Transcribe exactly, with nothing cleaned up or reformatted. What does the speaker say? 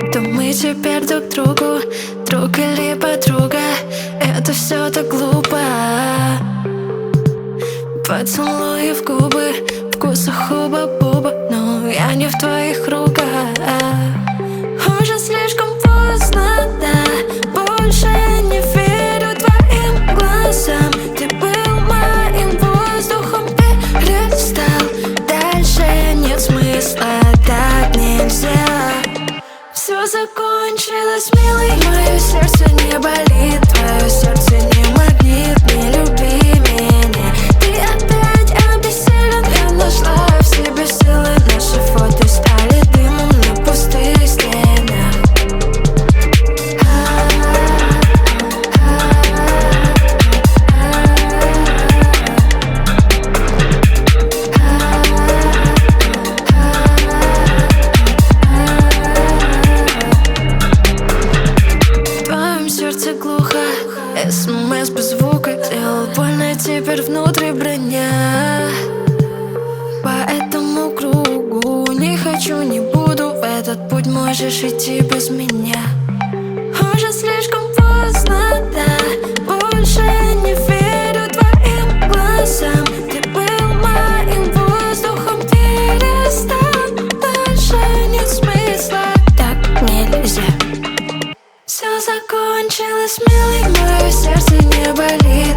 То мы теперь друг другу друг или подруга. Это все так глупо. Поцелуи в губы, вкуса хуба-буба, но я не в твоих руках. Уже слишком поздно, да, больше я не верю твоим глазам. Ты был моим воздухом, перестал. Дальше нет смысла, так нельзя. Все закончилось, милый, мое сердце не болит, твое сердце не магнит, не люби меня. Ты опять обессилен, я нашла в себе силы. Наши фото стали дымом на пустых стенах. В твоем сердце глухо, СМС без звука делал больно, теперь внутри броня. По этому кругу не хочу, не буду. В этот путь можешь идти без меня. Уже слишком поздно, да, больше я не верю твоим глазам. Ты был моим воздухом, перестал. Дальше нет смысла, так нельзя. Все закончилось, милый, мое сердце не болит.